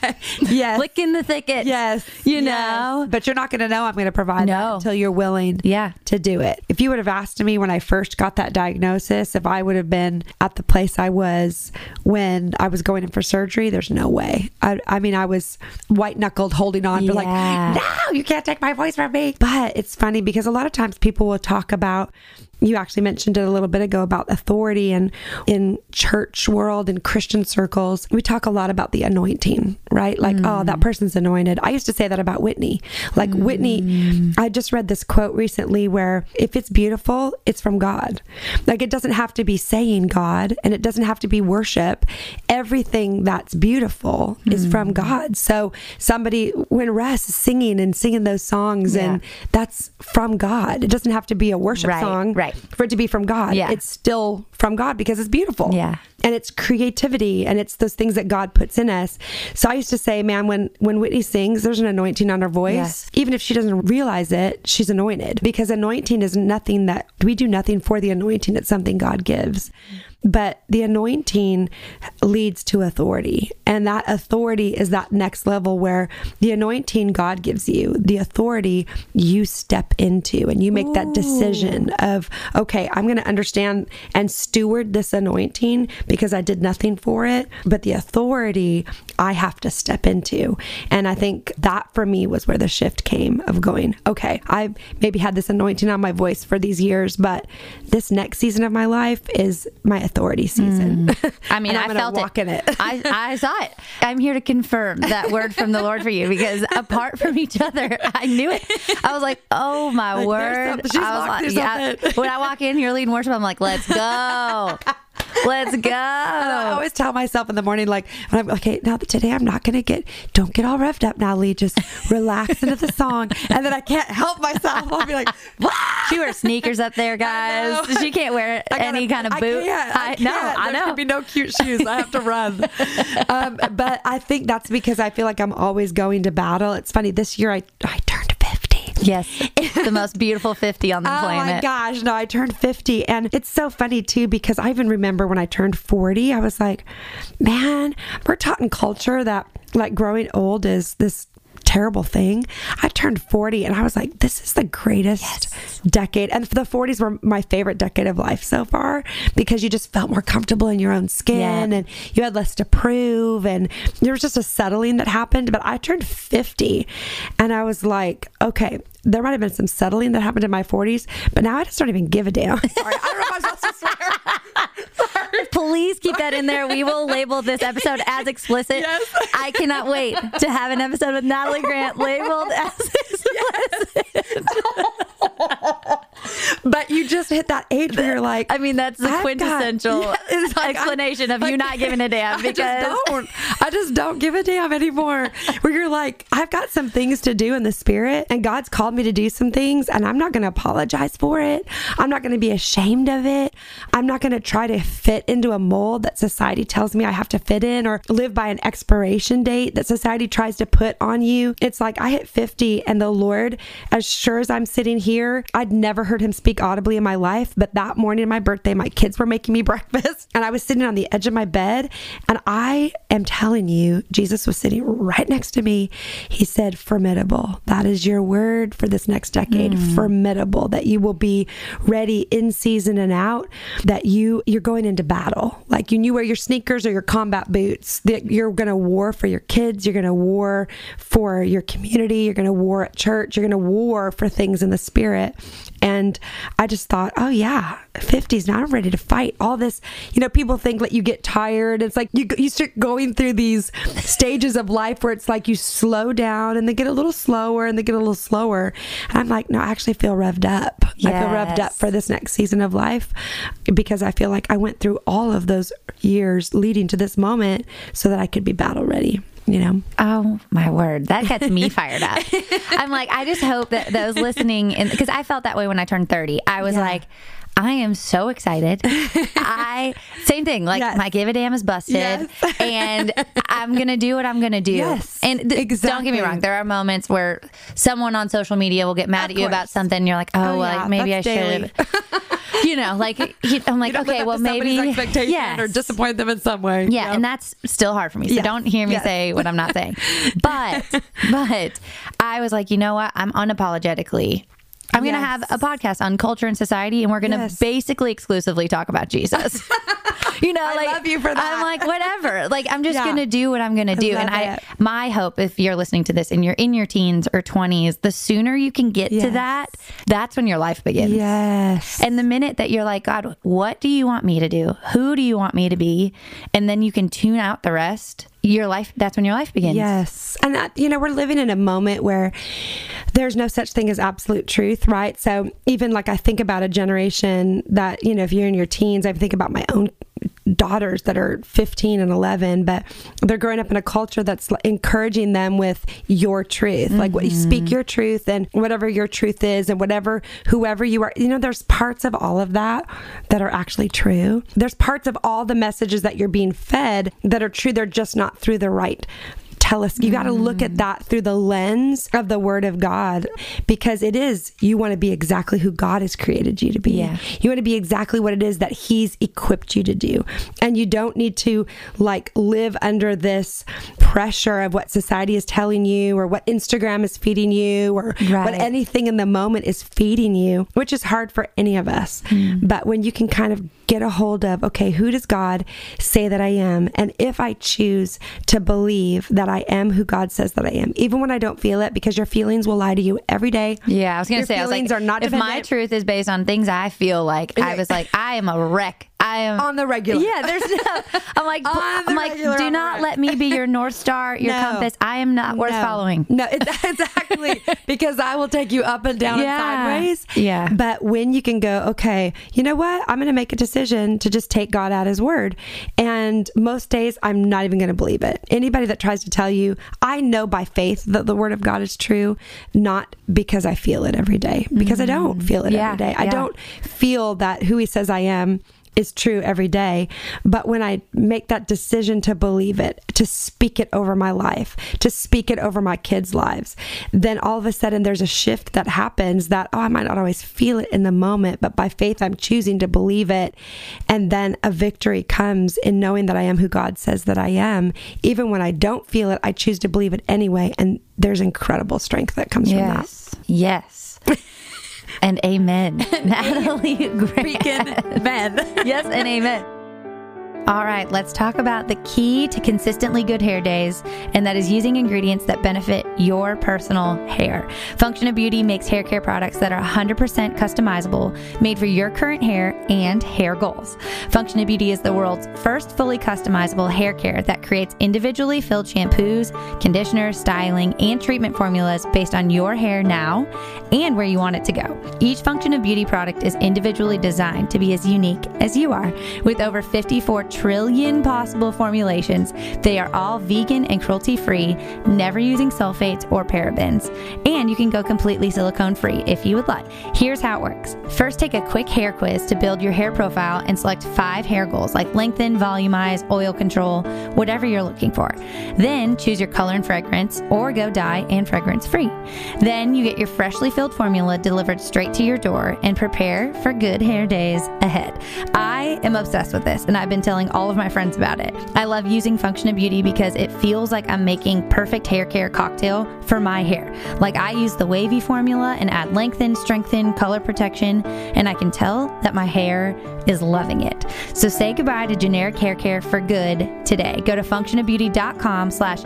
yes. Flick in the thicket. Yes. You yes. know? But you're not going to know I'm going to provide No. that until you're willing Yeah. to do it. If you would have asked me when I first got that diagnosis, if I would have been at the place I was when I was going in for surgery, there's no way. I, I mean, I was white knuckled holding on for like, Yeah. no, you can't take my voice from me. But it's funny because a lot of times people will talk about, you actually mentioned it a little bit ago about authority, and in church world and Christian circles, we talk a lot about the anointing, right? Like, mm. oh, that person's anointed. I used to say that about Whitney. Like mm. Whitney, I just read this quote recently where if it's beautiful, it's from God. Like it doesn't have to be saying God, and it doesn't have to be worship. Everything that's beautiful mm. is from God. So somebody, when Russ is singing and singing those songs, Yeah. and that's from God. It doesn't have to be a worship Right, song. right. For it to be from God. Yeah. It's still from God because it's beautiful. Yeah. And it's creativity, and it's those things that God puts in us. So I used to say, man, when, when Whitney sings, there's an anointing on her voice. Yes. Even if she doesn't realize it, she's anointed, because anointing is nothing that we do nothing for the anointing. It's something God gives. But the anointing leads to authority. And that authority is that next level where the anointing God gives you, the authority you step into, and you make Ooh. That decision of, okay, I'm going to understand and steward this anointing because I did nothing for it. But the authority I have to step into. And I think that for me was where the shift came of going, okay, I've maybe had this anointing on my voice for these years, but this next season of my life is my authority season. Mm. I mean, I felt walk it. In it. I, I saw it. I'm here to confirm that word from the Lord for you, because apart from each other, I knew it. I was like, oh my Like, word. She's I was locked, like, yeah. When I walk in, you're leading worship, I'm like, let's go. Let's go. I always tell myself in the morning, like, when I'm okay, now today I'm not going to get, don't get all revved up now, Lee. Just relax into the song. And then I can't help myself. I'll be like, Wah! She wears sneakers up there, guys. She can't wear gotta, any kind of boot. I can't. I, I, can't. no, I There know. could be no cute shoes. I have to run. um, but I think that's because I feel like I'm always going to battle. It's funny. This year I, I turned fifty. Yes. The most beautiful fifty on the oh planet. Oh my gosh. No, I turned fifty. And it's so funny too, because I even remember when I turned forty, I was like, man, we're taught in culture that like growing old is this terrible thing. I turned forty and I was like, this is the greatest yes. decade. And the forties were my favorite decade of life so far, because you just felt more comfortable in your own skin yeah. and you had less to prove, and there was just a settling that happened. But I turned fifty and I was like, okay, there might have been some settling that happened in my forties, but now I just don't even give a damn. Sorry, I don't know if I'm supposed to swear. Sorry. Please keep that in there. We will label this episode as explicit. Yes. I cannot wait to have an episode with Natalie Grant labeled as explicit. Yes. But you just hit that age where you're like, I mean, that's the I've quintessential got, yeah, it's like, explanation of like, you not giving a damn. Because I just don't. I just don't give a damn anymore. Where you're like, I've got some things to do in the spirit, and God's called me to do some things, and I'm not going to apologize for it. I'm not going to be ashamed of it. I'm not going to try to fit into a mold that society tells me I have to fit in, or live by an expiration date that society tries to put on you. It's like I hit fifty, and the Lord, as sure as I'm sitting here, I'd never heard him speak audibly in my life, but that morning of my birthday, my kids were making me breakfast, and I was sitting on the edge of my bed, and I am telling you, Jesus was sitting right next to me. He said, formidable. That is your word for this next decade. Mm. Formidable. That you will be ready in season and out, that you, you're going into battle. Like you, you wear your sneakers or your combat boots, that you're going to war for your kids. You're going to war for your community. You're going to war at church. You're going to war for things in the spirit. And I just thought, oh yeah, fifties, now I'm ready to fight. All this, you know, people think that you get tired. It's like you you start going through these stages of life where it's like you slow down and they get a little slower and they get a little slower. And I'm like, no, I actually feel revved up. Yes. I feel revved up for this next season of life, because I feel like I went through all of those years leading to this moment so that I could be battle ready. you know. Oh my word. That gets me fired up. I'm like, I just hope that those listening, because I felt that way when I turned thirty. I was Yeah. like, I am so excited. I, same thing, like Yes. my give a damn is busted Yes. and I'm going to do what I'm going to do. Yes, And th- don't exactly. get me wrong. There are moments where someone on social media will get mad Of at you about course. something. And you're like, oh, Oh, well, yeah, like, maybe I that's daily. should have. You know, like, he- I'm like, You don't live okay, up well, to somebody's maybe. expectation Yes. or disappoint them in some way. Yeah, Yep. and that's still hard for me. So Yes. don't hear me Yes. say what I'm not saying. But, but I was like, you know what? I'm unapologetically. I'm going to Yes. have a podcast on culture and society, and we're going to Yes. basically exclusively talk about Jesus. You know, I like love you for that. I'm like, whatever. Like, I'm just Yeah. going to do what I'm going to do. love And I, it. my hope, if you're listening to this and you're in your teens or twenties, the sooner you can get to Yes. that, that's when your life begins. Yes. And the minute that you're like, God, what do you want me to do? Who do you want me to be? And then you can tune out the rest. Your life, that's when your life begins. Yes. And that, you know, we're living in a moment where there's no such thing as absolute truth, right? So even like I think about a generation that, you know, if you're in your teens, I think about my own daughters that are fifteen and eleven, but they're growing up in a culture that's encouraging them with your truth. Like what you speak your truth and whatever your truth is and whatever, whoever you are, you know, there's parts of all of that that are actually true. There's parts of all the messages that you're being fed that are true. They're just not through the right tell us. You got to look at that through the lens of the Word of God, because it is, you want to be exactly who God has created you to be. Yeah. You want to be exactly what it is that He's equipped you to do. And you don't need to like live under this pressure of what society is telling you or what Instagram is feeding you or Right. what anything in the moment is feeding you, which is hard for any of us. But when you can kind of get a hold of, okay, who does God say that I am? And if I choose to believe that I am who God says that I am, even when I don't feel it, because your feelings will lie to you every day. Yeah, I was going Your to say, I was like, feelings are not if my dependent- truth is based on things I feel like, I Yeah. was like, I am a wreck. I am On the regular. Yeah, there's no. I'm like, On the I'm like, regular, do on the not reg- let me be your North Star, your No. compass. I am not worth No. following. No, it's, exactly. Because I will take you up and down Yeah. and sideways. Yeah. But when you can go, okay, you know what? I'm going to make a decision to just take God at His word. And most days, I'm not even going to believe it. Anybody that tries to tell you, I know by faith that the word of God is true, not because I feel it every day, because I don't feel it Yeah, every day. I yeah. don't feel that who He says I am is true every day. But when I make that decision to believe it, to speak it over my life, to speak it over my kids' lives, then all of a sudden there's a shift that happens that, oh, I might not always feel it in the moment, but by faith I'm choosing to believe it. And then a victory comes in knowing that I am who God says that I am. Even when I don't feel it, I choose to believe it anyway. And there's incredible strength that comes from that. Yes. Yes. And amen. Natalie Grant. Freaking men. Yes, and amen. All right, let's talk about the key to consistently good hair days, and that is using ingredients that benefit your personal hair. Function of Beauty makes hair care products that are one hundred percent customizable, made for your current hair and hair goals. Function of Beauty is the world's first fully customizable hair care that creates individually filled shampoos, conditioners, styling, and treatment formulas based on your hair now and where you want it to go. Each Function of Beauty product is individually designed to be as unique as you are. With over fifty-four trillion possible formulations, they are all vegan and cruelty-free, never using sulfates or parabens. And you can go completely silicone-free if you would like. Here's how it works. First, take a quick hair quiz to build your hair profile and select five hair goals like lengthen, volumize, oil control, whatever you're looking for. Then choose your color and fragrance, or go dye and fragrance-free. Then you get your freshly filled formula delivered straight to your door and prepare for good hair days ahead. I am obsessed with this, and I've been telling all of my friends about it. I love using Function of Beauty because it feels like I'm making perfect hair care cocktail for my hair. Like I use the wavy formula and add lengthen, strengthen, color protection, and I can tell that my hair is loving it. So say goodbye to generic hair care for good today. Go to functionofbeauty.com slash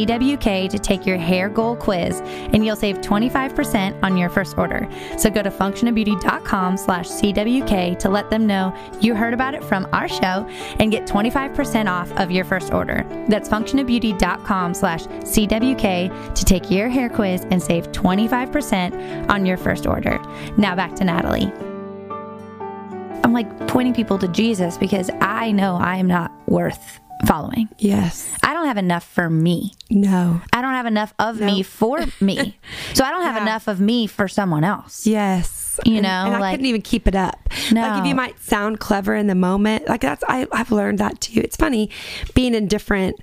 CWK to take your hair goal quiz, and you'll save twenty-five percent on your first order. So go to functionofbeauty.com slash CWK to let them know you heard about it from our show and get twenty-five percent off of your first order. That's functionofbeauty.com slash CWK to take your hair quiz and save twenty-five percent on your first order. Now back to Natalie. I'm like pointing people to Jesus because I know I am not worth following. Yes. I don't have enough for me. No. I don't have enough of No. me for me. So I don't have Yeah. enough of me for someone else. Yes. You And- know, and I like- couldn't even keep it up. No. Like if you might sound clever in the moment, like that's, I, I've learned that too. It's funny being in different,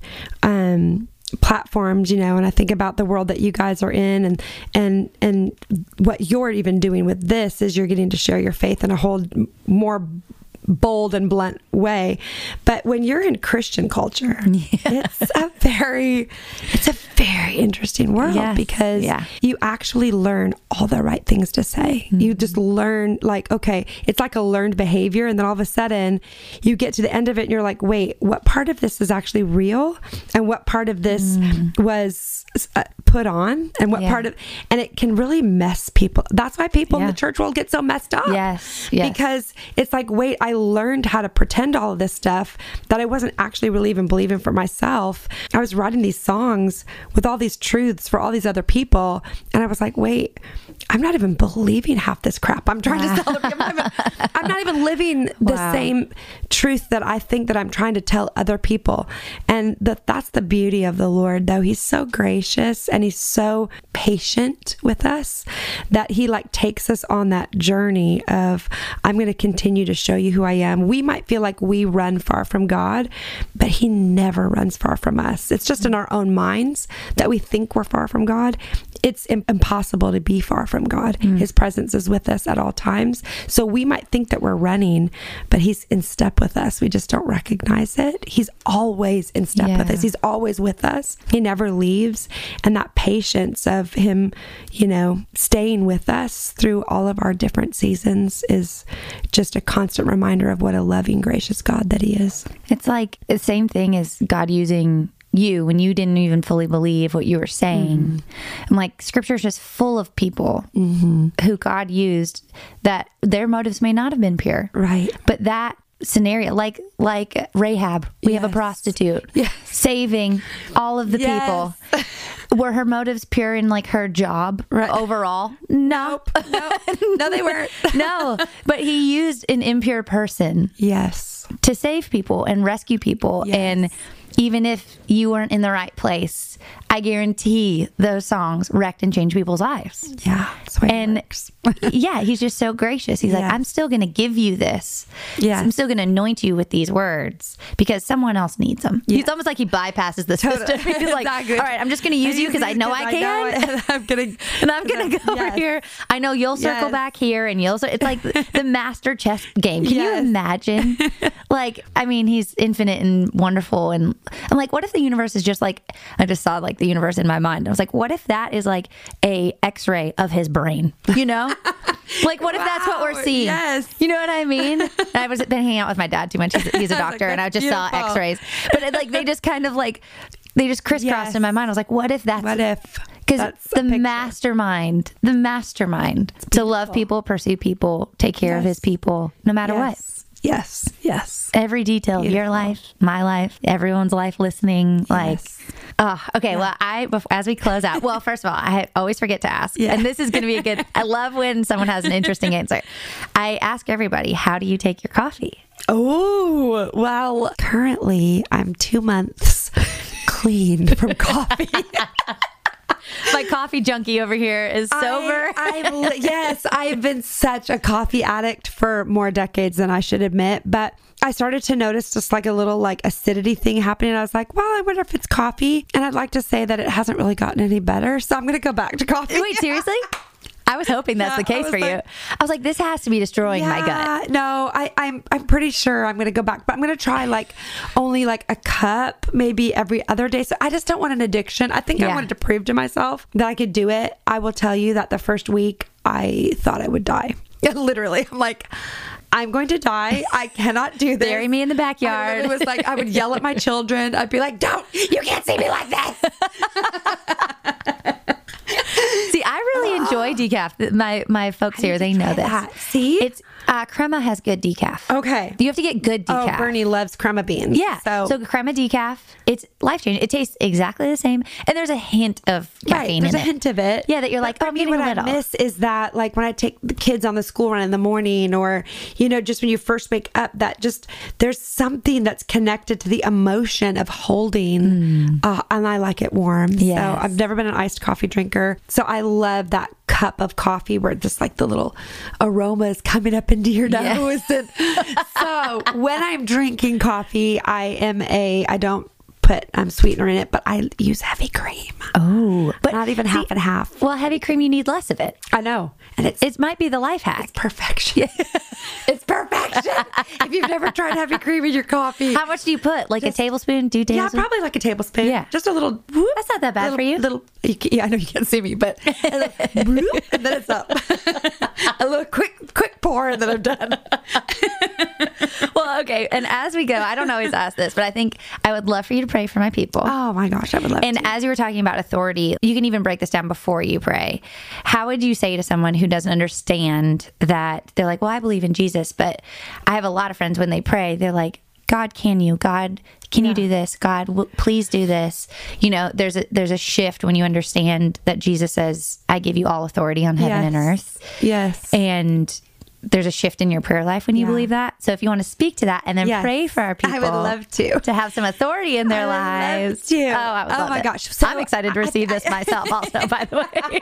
um, platforms, you know, and I think about the world that you guys are in, and and and what you're even doing with this is you're getting to share your faith in a whole more bold and blunt way. But when you're in Christian culture, yeah. it's a very it's a very interesting world Yes. because Yeah. you actually learn all the right things to say. Mm-hmm. You just learn, like, okay, it's like a learned behavior, and then all of a sudden you get to the end of it and you're like, wait, what part of this is actually real, and what part of this mm. was uh, put on, and what yeah. part of, and it can really mess people. That's why people yeah. in the church world get so messed up. Yes. yes. Because it's like, wait, I learned how to pretend all of this stuff that I wasn't actually really even believing for myself. I was writing these songs with all these truths for all these other people, and I was like, wait, I'm not even believing half this crap I'm trying to tell. I'm not even, I'm not even living the wow. same truth that I think that I'm trying to tell other people. And that that's the beauty of the Lord, though. He's so gracious and he's so patient with us that he like takes us on that journey of, I'm going to continue to show you who I am. We might feel like we run far from God, but he never runs far from us. It's just in our own minds that we think we're far from God. It's impossible to be far from God. Mm. His presence is with us at all times. So we might think that we're running, but he's in step with us. We just don't recognize it. He's always in step yeah. with us. He's always with us. He never leaves. And that patience of him, you know, staying with us through all of our different seasons is just a constant reminder of what a loving, gracious God that he is. It's like the same thing as God using you when you didn't even fully believe what you were saying. Mm-hmm. I'm like, scripture is just full of people mm-hmm. who God used that their motives may not have been pure. Right. But that scenario, like like Rahab, we yes. have a prostitute yes. saving all of the yes. people. Were her motives pure in like her job right. overall? Nope. Nope. No, they weren't. No, but he used an impure person. Yes. To save people and rescue people. Yes. And even if you weren't in the right place, I guarantee those songs wrecked and changed people's lives. Yeah. That's why and it works. yeah, he's just so gracious. He's yes. like, I'm still going to give you this. Yeah. I'm still going to anoint you with these words because someone else needs them. Yes. He's almost like he bypasses the totally. system. He's like, exactly. all right, I'm just going to use you because I know I can. I know it. I'm gonna, and I'm going to go yes. over here. I know you'll circle yes. back here and you'll, it's like the, the master chess game. Can yes. you imagine? Like, I mean, he's infinite and wonderful. And I'm like, what if the universe is just like, I just saw like the universe in my mind. I was like, what if that is like a x-ray of his brain, you know? Like, what if wow. that's what we're seeing? Yes. You know what I mean? And I was been hanging out with my dad too much. He's, he's a doctor, like, and I just beautiful. saw x-rays. But it, like, they just kind of like, they just crisscrossed yes. in my mind. I was like, what if that's... What if... Because the mastermind, the mastermind to love people, pursue people, take care yes. of his people, no matter yes. what. Yes, yes. Every detail Beautiful. of your life, my life, everyone's life listening. Like, yes. oh, okay. Yeah. Well, I, as we close out, well, first of all, I always forget to ask. Yeah. And this is going to be a good, I love when someone has an interesting answer. I ask everybody, how do you take your coffee? Oh, well, currently I'm two months clean from coffee. My coffee junkie over here is sober. I, I, yes, I've been such a coffee addict for more decades than I should admit. But I started to notice just like a little like acidity thing happening. I was like, well, I wonder if it's coffee. And I'd like to say that it hasn't really gotten any better. So I'm going to go back to coffee. Wait, seriously? I was hoping that's yeah, the case for like, you. I was like, this has to be destroying yeah, my gut. No, I, I'm I'm pretty sure I'm going to go back, but I'm going to try like only like a cup, maybe every other day. So I just don't want an addiction. I think yeah. I wanted to prove to myself that I could do it. I will tell you that the first week I thought I would die. Literally, I'm like, I'm going to die. I cannot do this. Bury me in the backyard. It was like I would yell at my children. I'd be like, "Don't! You can't see me like this." See, I I really enjoy decaf. My my folks here, they know this. That. See? It's uh, Crema has good decaf. Okay. You have to get good decaf. Oh, Bernie loves Crema beans. Yeah. So, so Crema decaf, it's life changing. It tastes exactly the same, and there's a hint of caffeine right, there's in a it. hint of it. Yeah, that you're like, But oh, for I'm me, getting what a little. I miss is that, like, when I take the kids on the school run in the morning, or you know, just when you first wake up, that just there's something that's connected to the emotion of holding, mm. uh, and I like it warm. Yes. So I've never been an iced coffee drinker, so I love that cup of coffee where just like the little aroma is coming up into your nose. Yes. And so when I'm drinking coffee, I am a I don't put um, sweetener in it, but I use heavy cream. Oh, but not even see, half and half. Well, heavy cream, you need less of it. I know, and it's it might be the life hack. It's perfection. It's perfection. If you've never tried heavy cream in your coffee, how much do you put? Like just, a tablespoon? Two tablespoons? Yeah, probably like a tablespoon. Yeah, just a little. Whoop, that's not that bad little, for you. Little. You can, yeah, I know you can't see me, but a little, whoop, and then it's up. A little quick, quick pour, and then I'm done. Well, okay. And as we go, I don't always ask this, but I think I would love for you to pray for my people. Oh my gosh, I would love and to. And as you were talking about authority, you can even break this down before you pray. How would you say to someone who doesn't understand that they're like, well, I believe in Jesus, but I have a lot of friends when they pray, they're like, God, can you? God, can yeah. you do this? God, w- please do this. You know, there's a there's a shift when you understand that Jesus says, I give you all authority on heaven yes. and earth. Yes. And there's a shift in your prayer life when you yeah. believe that. So if you want to speak to that and then yes. pray for our people. I would love to. To have some authority in their I lives. Would love to. Oh, I would oh love my it. gosh. So I'm excited to receive I, I, this myself also, by the way.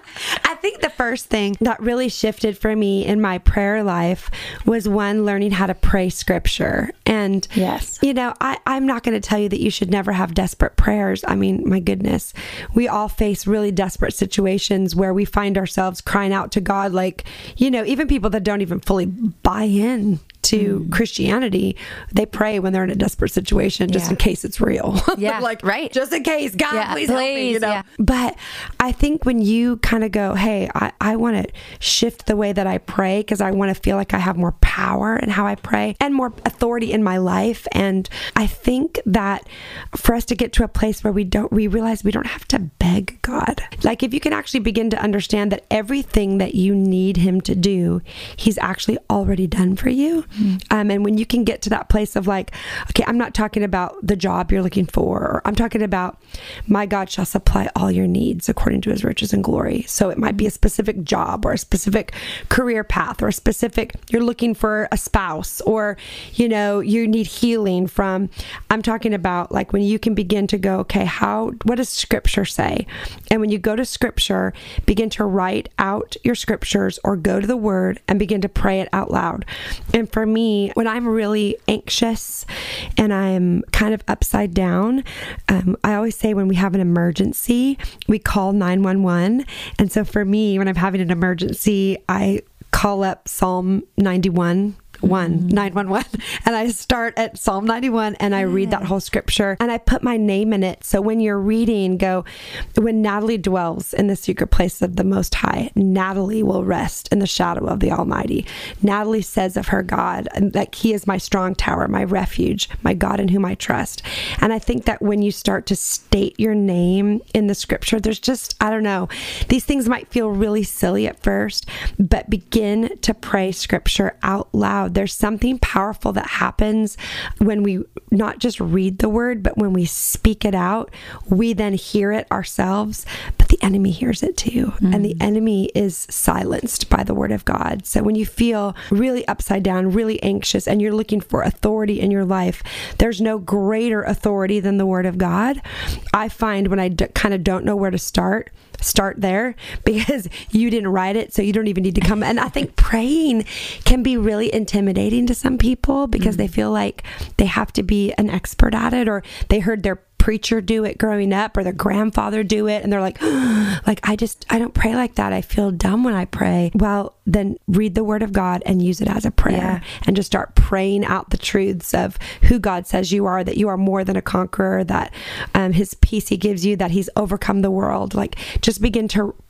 I think the first thing that really shifted for me in my prayer life was one, learning how to pray scripture. And, yes. you know, I, I'm not going to tell you that you should never have desperate prayers. I mean, my goodness, we all face really desperate situations where we find ourselves crying out to God, like, you know, even people that don't even fully buy in to mm. Christianity, they pray when they're in a desperate situation, just yeah. in case it's real. Yeah, like, right. Just in case, God, yeah, please, please help me, you know? Yeah. But I think when you kind of go, hey, I, I want to shift the way that I pray because I want to feel like I have more power in how I pray and more authority in my life. And I think that for us to get to a place where we don't, we realize we don't have to beg God. Like if you can actually begin to understand that everything that you need Him to do, He's actually already done for you. Mm-hmm. Um, and when you can get to that place of like, okay, I'm not talking about the job you're looking for, or I'm talking about my God shall supply all your needs according to His riches and glory. So it might be a specific job or a specific career path or a specific, you're looking for a spouse, or, you know, you need healing from, I'm talking about like when you can begin to go, okay, how, what does scripture say? And when you go to scripture, begin to write out your scriptures or go to the word and begin to pray it out loud. And for me, when I'm really anxious and I'm kind of upside down, um, I always say when we have an emergency, we call nine one one. And so for me, when I'm having an emergency, I call up Psalm ninety-one. One, nine one one. And I start at Psalm ninety-one and I read that whole scripture and I put my name in it. So when you're reading, go, when Natalie dwells in the secret place of the Most High, Natalie will rest in the shadow of the Almighty. Natalie says of her God that He is my strong tower, my refuge, my God in whom I trust. And I think that when you start to state your name in the scripture, there's just, I don't know, these things might feel really silly at first, but begin to pray scripture out loud. There's something powerful that happens when we not just read the word, but when we speak it out, we then hear it ourselves, but the enemy hears it too. Mm. And the enemy is silenced by the word of God. So when you feel really upside down, really anxious, and you're looking for authority in your life, there's no greater authority than the word of God. I find when I d- kind of don't know where to start, start there because you didn't write it, so you don't even need to come. And I think praying can be really intimidating to some people because mm. they feel like they have to be an expert at it, or they heard their preacher do it growing up or their grandfather do it and they're like, oh, like I just I don't pray like that. I feel dumb when I pray. Well, then read the word of God and use it as a prayer yeah. and just start praying out the truths of who God says you are, that you are more than a conqueror, that um, His peace He gives you, that He's overcome the world. Like just begin to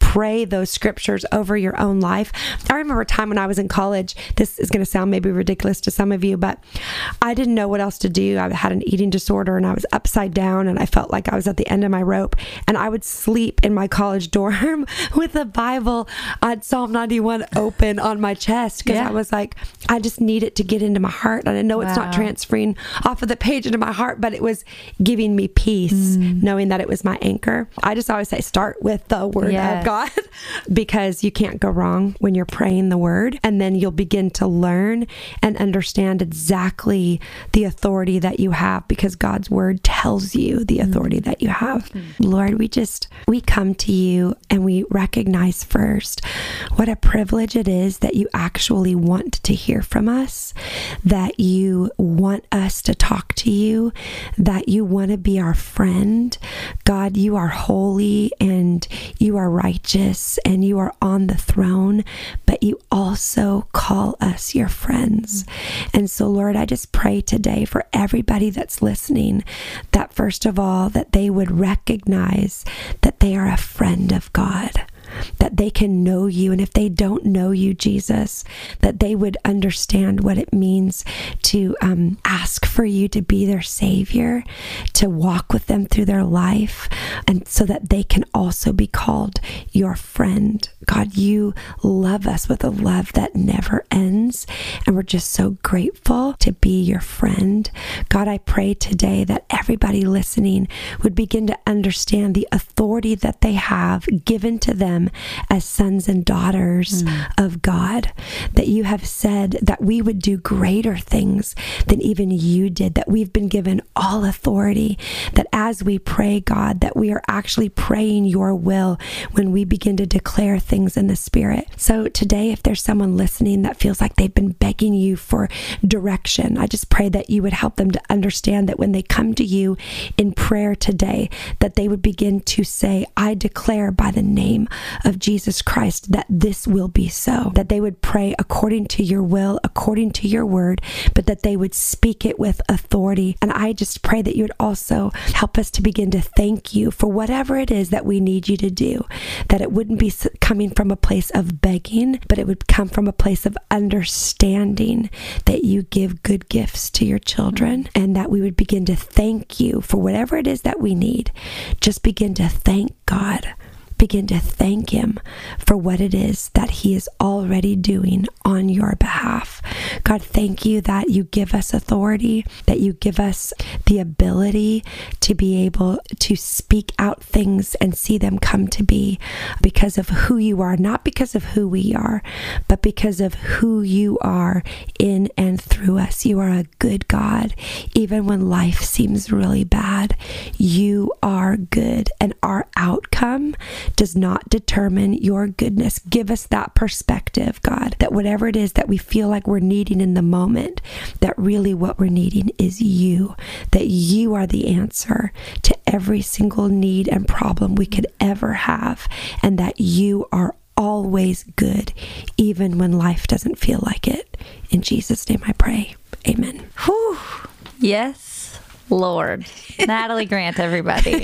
pray those scriptures over your own life. I remember a time when I was in college. This is going to sound maybe ridiculous to some of you, but I didn't know what else to do. I had an eating disorder and I was upside down and I felt like I was at the end of my rope, and I would sleep in my college dorm with a Bible on Psalm ninety-one open on my chest because yeah. I was like, I just need it to get into my heart. And I know wow. it's not transferring off of the page into my heart, but it was giving me peace, mm. knowing that it was my anchor. I just always say start with the word yes. of God because you can't go wrong when you're praying the word, and then you'll begin to learn and understand exactly the authority that you have because God's word tells you the authority mm. that you have. Mm. Lord, we just, we come to you and we recognize first what a privilege it is that you actually want to hear from us, that you want us to talk to you, that you want to be our friend. God, you are holy and you are righteous and you are on the throne, but you also call us your friends. And so, Lord, I just pray today for everybody that's listening that first of all, that they would recognize that they are a friend of God, that they can know you. And if they don't know you, Jesus, that they would understand what it means to um, ask for you to be their Savior, to walk with them through their life, and so that they can also be called your friend. God, you love us with a love that never ends, and we're just so grateful to be your friend. God, I pray today that everybody listening would begin to understand the authority that they have given to them as sons and daughters mm. of God, that you have said that we would do greater things than even you did, that we've been given all authority, that as we pray, God, that we are actually praying your will when we begin to declare things in the Spirit. So today, if there's someone listening that feels like they've been begging you for direction, I just pray that you would help them to understand that when they come to you in prayer today, that they would begin to say, I declare by the name of Jesus Christ that this will be so, that they would pray according to your will, according to your word, but that they would speak it with authority. And I just pray that you would also help us to begin to thank you for whatever it is that we need you to do, that it wouldn't be coming from a place of begging, but it would come from a place of understanding that you give good gifts to your children, and that we would begin to thank you for whatever it is that we need. Just begin to thank God. Begin to thank him for what it is that he is already doing on your behalf. God, thank you that you give us authority, that you give us the ability to be able to speak out things and see them come to be because of who you are, not because of who we are, but because of who you are in and through us. You are a good God. Even when life seems really bad, you are good, and our outcome does not determine your goodness. Give us that perspective, God, that whatever it is that we feel like we're needing in the moment, that really what we're needing is you, that you are the answer to every single need and problem we could ever have, and that you are always good, even when life doesn't feel like it. In Jesus' name I pray. Amen. Whew. Yes. Lord. Natalie Grant, everybody.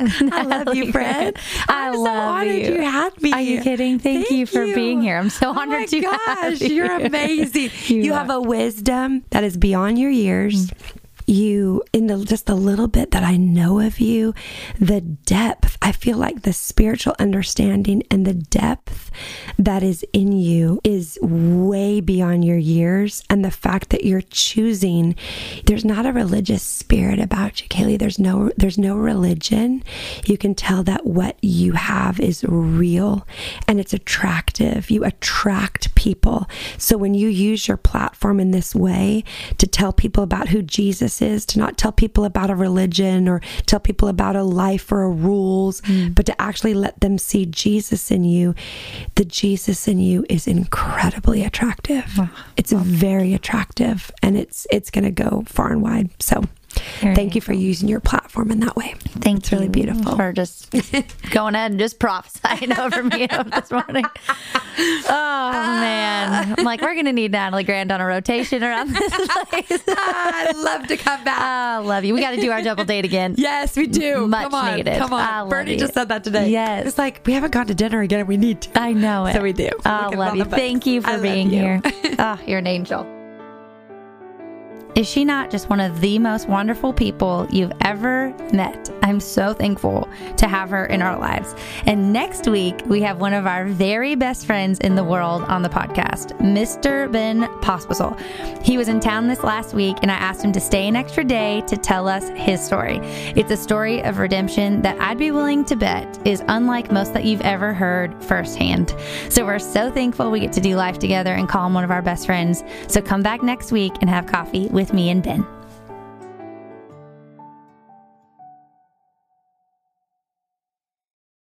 I love you, Fred. I I'm love so honored you. you had me. Are you kidding? Thank, Thank you for you. being here. I'm so oh honored to gosh, have you. You're amazing. you you have a wisdom that is beyond your years. Mm. You, in the, just a little bit that I know of you, the depth, I feel like the spiritual understanding and the depth that is in you is way beyond your years. And the fact that you're choosing, there's not a religious spirit about you, Kaylee. There's no, there's no religion. You can tell that what you have is real and it's attractive. You attract people. So when you use your platform in this way to tell people about who Jesus is, to not tell people about a religion or tell people about a life or a rules, mm. but to actually let them see Jesus in you. The Jesus in you is incredibly attractive. Oh, it's oh. very attractive, and it's it's going to go far and wide. So Very Thank you for using your platform in that way. Thank it's really beautiful. For just going ahead and just prophesying over me this morning. Oh, man. I'm like, we're going to need Natalie Grant on a rotation around this place. I'd love to come back. I love you. We got to do our double date again. Yes, we do. Much come on, needed. Come on. I Bernie you. just said that today. Yes. It's like, we haven't gone to dinner again. We need to. I know it. So we do. I love you. Thank you for I being you. here. Oh, you're an angel. Is she not just one of the most wonderful people you've ever met? I'm so thankful to have her in our lives. And next week, we have one of our very best friends in the world on the podcast, Mister Ben Pospisil. He was in town this last week, and I asked him to stay an extra day to tell us his story. It's a story of redemption that I'd be willing to bet is unlike most that you've ever heard firsthand. So we're so thankful we get to do life together and call him one of our best friends. So come back next week and have coffee with me and Ben.